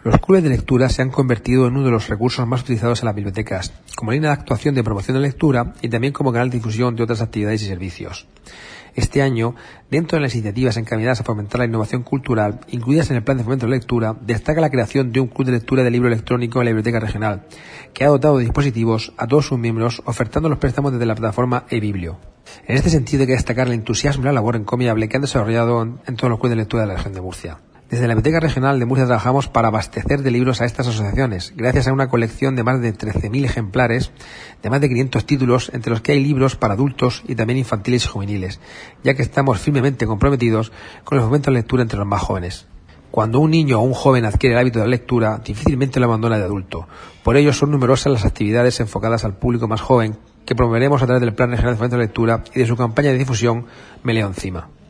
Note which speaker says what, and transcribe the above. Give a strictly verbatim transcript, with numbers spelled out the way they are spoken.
Speaker 1: Los clubes de lectura se han convertido en uno de los recursos más utilizados en las bibliotecas, como línea de actuación de promoción de la lectura y también como canal de difusión de otras actividades y servicios. Este año, dentro de las iniciativas encaminadas a fomentar la innovación cultural, incluidas en el Plan de Fomento de la Lectura, destaca la creación de un club de lectura de libro electrónico en la Biblioteca Regional, que ha dotado de dispositivos a todos sus miembros, ofertando los préstamos desde la plataforma eBiblio. En este sentido hay que destacar el entusiasmo y la labor encomiable que han desarrollado en, en todos los clubes de lectura de la región de Murcia. Desde la Biblioteca Regional de Murcia trabajamos para abastecer de libros a estas asociaciones, gracias a una colección de más de trece mil ejemplares, de más de quinientos títulos, entre los que hay libros para adultos y también infantiles y juveniles, ya que estamos firmemente comprometidos con el fomento de la lectura entre los más jóvenes. Cuando un niño o un joven adquiere el hábito de la lectura, difícilmente lo abandona de adulto. Por ello son numerosas las actividades enfocadas al público más joven que promoveremos a través del Plan Regional de Fomento de la Lectura y de su campaña de difusión Me leo encima.